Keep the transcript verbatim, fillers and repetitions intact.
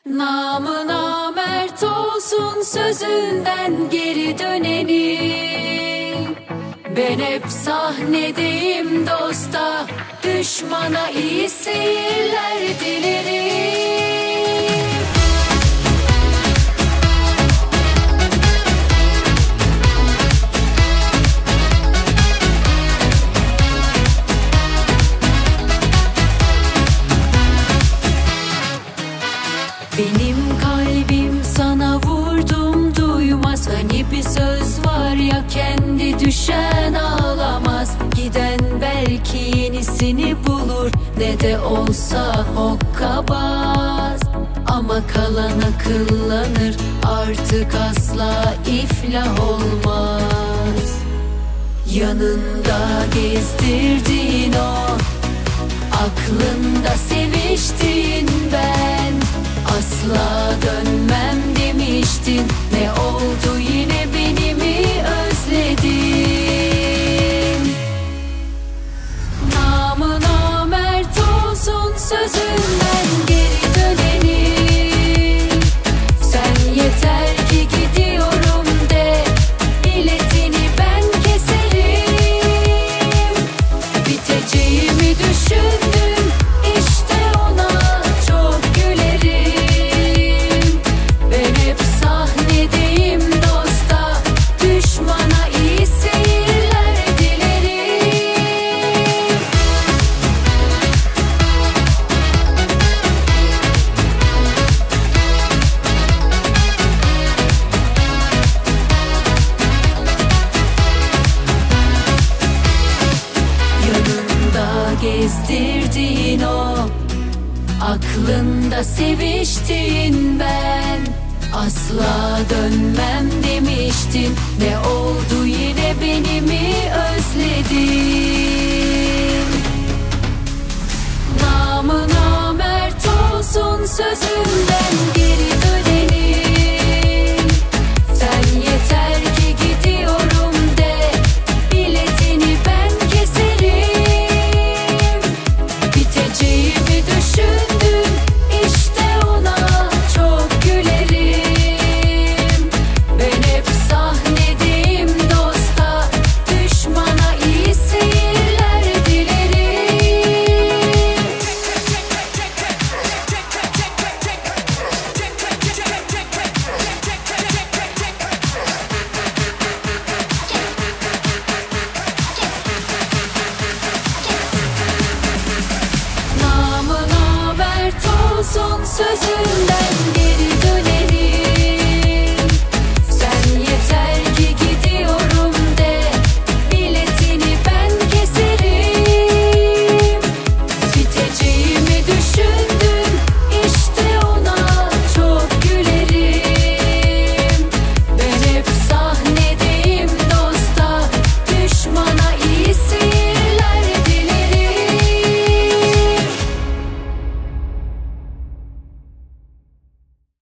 Namı namert olsun sözünden geri döneni. Ben hep sahnedeyim dosta, düşmana iyi seyirler dilerim. Benim kalbim sana vurdum duymaz. Hani bir söz var ya, kendi düşen ağlamaz. Giden belki yenisini bulur, ne de olsa hokkabaz. Ama kalan akıllanır, artık asla iflah olmaz. Yanında gezdirdiğin o, aklında seviştiğin ben. Asla dönmem demiştin, ne oldu yine beni mi özledin? Namı namert olsun sözünden geri döneni. Sen yeter ki gidiyorum de, biletini ben keserim. Biteceğimi düşündüm, işte ona çok gülerim. Ben hep sahnedeyim dosta, düşmana iyi seyirler dilerim. Yanında gezdirdiğin o, aklında seviştiğin ben. Asla dönmem demiştin, ne oldu yine beni mi özledin? Namı namert olsun sözünden geri döneni. Sen yeter ki gidiyorum de, biletini ben keserim. Biteceğimi düşündüm, işte ona çok gülerim. Ben hep sahnedeyim dosta, düşmana iyi seyirler dilerim. Namı namert olsun sözünden geri